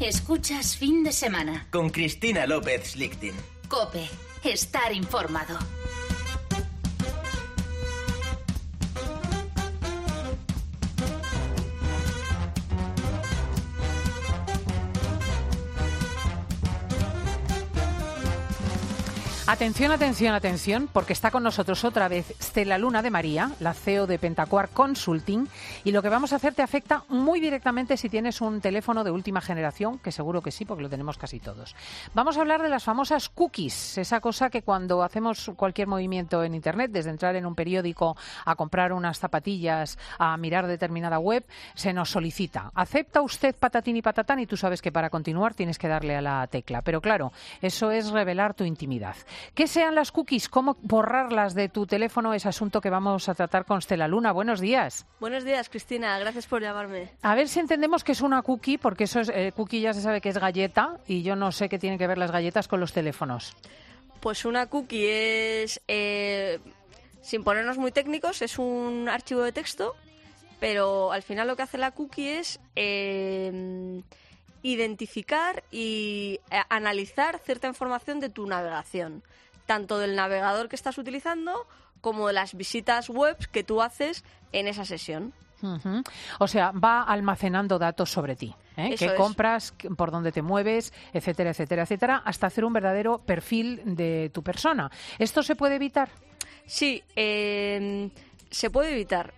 Escuchas Fin de Semana. Con Cristina López Slichting. COPE. Estar informado. Atención, atención, atención, porque está con nosotros otra vez Stella Luna de María, la CEO de Pentacuar Consulting, y lo que vamos a hacer te afecta muy directamente si tienes un teléfono de última generación, que seguro que sí, porque lo tenemos casi todos. Vamos a hablar de las famosas cookies, esa cosa que cuando hacemos cualquier movimiento en Internet, desde entrar en un periódico a comprar unas zapatillas, a mirar determinada web, se nos solicita. ¿Acepta usted patatín y patatán? Y tú sabes que para continuar tienes que darle a la tecla. Pero claro, eso es revelar tu intimidad. ¿Qué sean las cookies? ¿Cómo borrarlas de tu teléfono? Es asunto que vamos a tratar con Stella Luna. Buenos días. Buenos días, Cristina. Gracias por llamarme. A ver si entendemos qué es una cookie, porque eso es cookie ya se sabe que es galleta y yo no sé qué tienen que ver las galletas con los teléfonos. Pues una cookie es, sin ponernos muy técnicos, es un archivo de texto, pero al final lo que hace la cookie es identificar y analizar cierta información de tu navegación, tanto del navegador que estás utilizando como de las visitas web que tú haces en esa sesión. Uh-huh. O sea, va almacenando datos sobre ti, qué compras, por dónde te mueves, etcétera, etcétera, etcétera, hasta hacer un verdadero perfil de tu persona. ¿Esto se puede evitar? Sí, se puede evitar.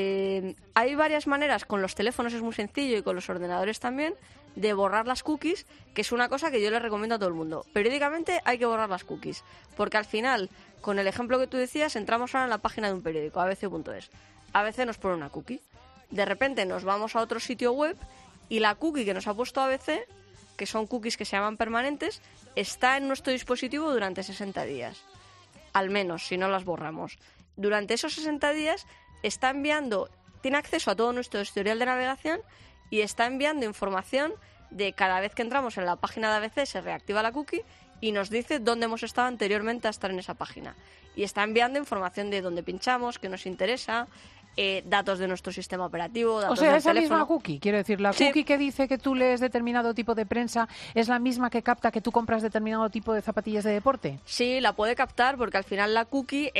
Hay varias maneras, con los teléfonos es muy sencillo y con los ordenadores también, de borrar las cookies, que es una cosa que yo les recomiendo a todo el mundo. Periódicamente hay que borrar las cookies, porque al final, con el ejemplo que tú decías, entramos ahora en la página de un periódico, abc.es. ABC nos pone una cookie. De repente nos vamos a otro sitio web y la cookie que nos ha puesto ABC, que son cookies que se llaman permanentes, está en nuestro dispositivo durante 60 días. Al menos, si no las borramos. Durante esos 60 días está enviando, tiene acceso a todo nuestro historial de navegación y está enviando información de cada vez que entramos en la página de ABC se reactiva la cookie y nos dice dónde hemos estado anteriormente a estar en esa página. Y está enviando información de dónde pinchamos, qué nos interesa, datos de nuestro sistema operativo, datos del esa teléfono. Misma cookie, quiero decir, la cookie que dice que tú lees determinado tipo de prensa es la misma que capta que tú compras determinado tipo de zapatillas de deporte. Sí, la puede captar porque al final la cookie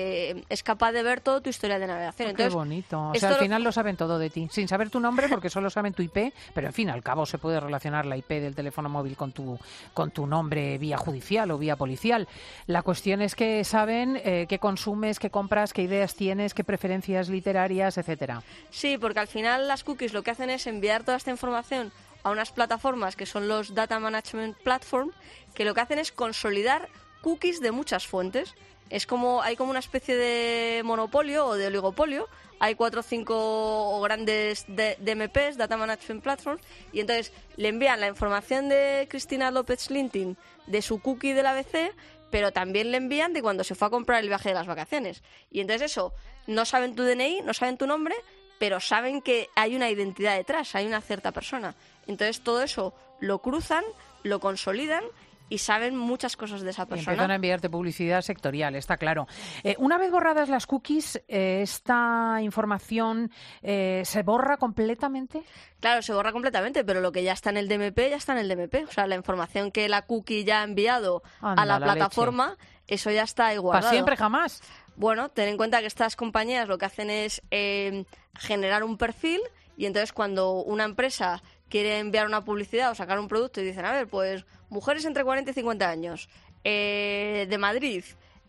es capaz de ver todo tu historial de navegación. Entonces, qué bonito. O sea, al final lo saben todo de ti, sin saber tu nombre porque solo saben tu IP, pero en fin, al cabo se puede relacionar la IP del teléfono móvil con tu nombre vía judicial o vía policial. La cuestión es que saben qué consumes, qué compras, qué ideas tienes, qué preferencias literarias, etcétera. Sí, porque al final las cookies lo que hacen es enviar toda esta información a unas plataformas que son los Data Management Platform, que lo que hacen es consolidar cookies de muchas fuentes. Hay como una especie de monopolio o de oligopolio. Hay 4 o 5 grandes DMPs, Data Management Platform, y entonces le envían la información de Cristina López Slichting de su cookie del ABC, pero también le envían de cuando se fue a comprar el viaje de las vacaciones. Y entonces eso, no saben tu DNI, no saben tu nombre, pero saben que hay una identidad detrás, hay una cierta persona. Entonces todo eso lo cruzan, lo consolidan y saben muchas cosas de esa persona. Y empiezan a enviarte publicidad sectorial, está claro. Una vez borradas las cookies, ¿esta información se borra completamente? Claro, se borra completamente, pero lo que ya está en el DMP, ya está en el DMP. O sea, la información que la cookie ya ha enviado a la plataforma, leche. Eso ya está ahí guardado. ¿Para siempre, jamás? Bueno, ten en cuenta que estas compañías lo que hacen es generar un perfil y entonces cuando una empresa quiere enviar una publicidad o sacar un producto y dicen, a ver, pues mujeres entre 40 y 50 años, de Madrid,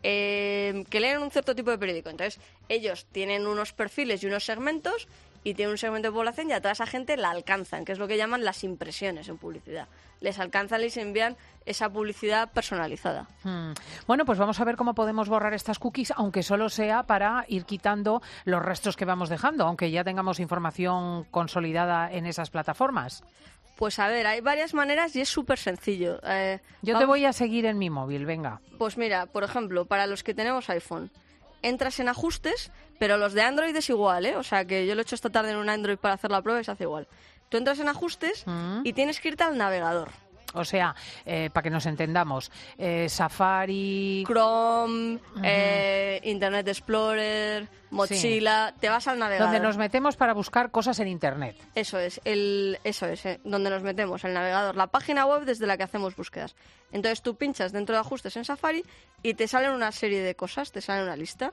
que leen un cierto tipo de periódico. Entonces, ellos tienen unos perfiles y unos segmentos y tienen un segmento de población y a toda esa gente la alcanzan, que es lo que llaman las impresiones en publicidad. Les alcanzan y les envían esa publicidad personalizada. Bueno, pues vamos a ver cómo podemos borrar estas cookies, aunque solo sea para ir quitando los restos que vamos dejando, aunque ya tengamos información consolidada en esas plataformas. Pues a ver, hay varias maneras y es súper sencillo. Yo te voy a seguir en mi móvil, venga. Pues mira, por ejemplo, para los que tenemos iPhone, entras en ajustes, pero los de Android es igual, ¿eh? O sea, que yo lo he hecho esta tarde en un Android para hacer la prueba y se hace igual. Tú entras en ajustes y tienes que irte al navegador. O sea, para que nos entendamos, Safari... Chrome, Internet Explorer, Mozilla, te vas al navegador. Donde nos metemos para buscar cosas en Internet. Eso es, donde nos metemos, el navegador, la página web desde la que hacemos búsquedas. Entonces tú pinchas dentro de ajustes en Safari y te salen una serie de cosas, te sale una lista.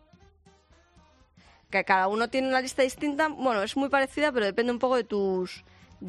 Que cada uno tiene una lista distinta, bueno, es muy parecida, pero depende un poco de tus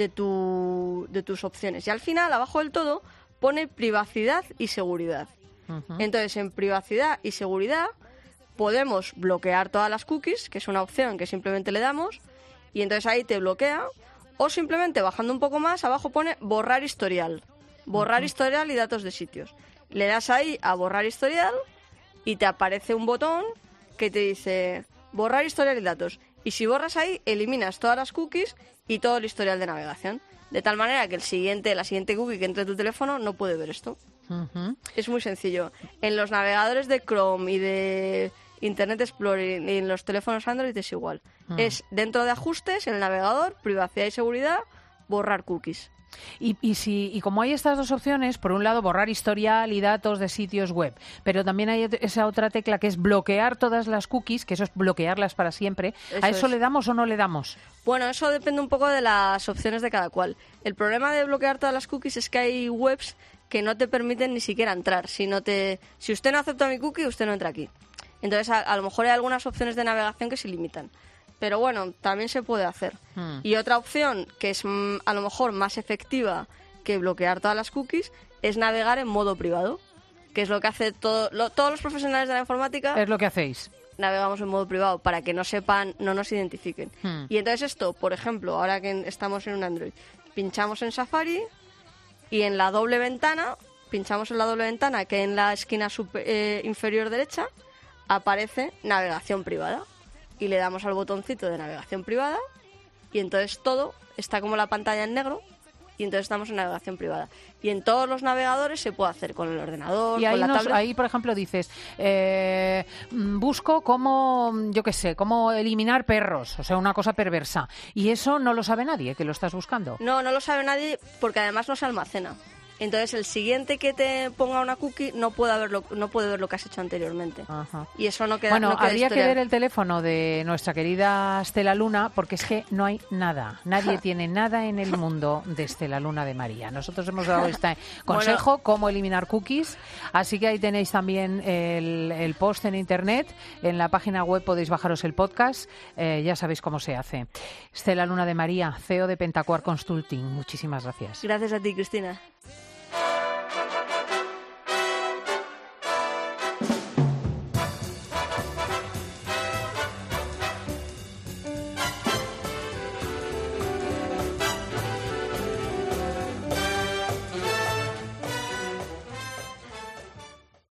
opciones. Y al final, abajo del todo, pone privacidad y seguridad. Entonces, en privacidad y seguridad podemos bloquear todas las cookies, que es una opción que simplemente le damos, y entonces ahí te bloquea, o simplemente bajando un poco más, abajo pone borrar historial. Borrar historial y datos de sitios. Le das ahí a borrar historial y te aparece un botón que te dice borrar historial y datos. Y si borras ahí, eliminas todas las cookies y todo el historial de navegación. De tal manera que la siguiente cookie que entre en tu teléfono no puede ver esto. Es muy sencillo. En los navegadores de Chrome y de Internet Explorer y en los teléfonos Android es igual. Es dentro de ajustes, en el navegador, privacidad y seguridad, borrar cookies. Y como hay estas dos opciones, por un lado borrar historial y datos de sitios web, pero también hay esa otra tecla que es bloquear todas las cookies, que eso es bloquearlas para siempre. ¿A eso le damos o no le damos? Bueno, eso depende un poco de las opciones de cada cual. El problema de bloquear todas las cookies es que hay webs que no te permiten ni siquiera entrar. Si usted no acepta mi cookie, usted no entra aquí. Entonces, a lo mejor hay algunas opciones de navegación que se limitan. Pero bueno, también se puede hacer. Y otra opción que es a lo mejor más efectiva que bloquear todas las cookies es navegar en modo privado, que es lo que hace todos los profesionales de la informática. Es lo que hacéis. Navegamos en modo privado para que no sepan, no nos identifiquen. Y entonces esto, por ejemplo, ahora que estamos en un Android, pinchamos en Safari y en la doble ventana, pinchamos en la doble ventana que en la esquina inferior derecha aparece navegación privada. Y le damos al botoncito de navegación privada y entonces todo está como la pantalla en negro y entonces estamos en navegación privada. Y en todos los navegadores se puede hacer con el ordenador, y ahí con la tablet. Ahí, por ejemplo, dices, busco cómo eliminar perros, o sea, una cosa perversa. Y eso no lo sabe nadie, que lo estás buscando. No lo sabe nadie porque además no se almacena. Entonces el siguiente que te ponga una cookie no puede ver lo que has hecho anteriormente. Ajá. Y eso no queda. Bueno, no queda habría historial. que ver el teléfono de nuestra querida Estela Luna, porque es que no hay nada. Nadie tiene nada en el mundo de Estela Luna de María. Nosotros hemos dado este consejo, cómo eliminar cookies. Así que ahí tenéis también el post en internet. En la página web podéis bajaros el podcast. Ya sabéis cómo se hace. Estela Luna de María, CEO de Pentacuar Consulting. Muchísimas gracias. Gracias a ti, Cristina.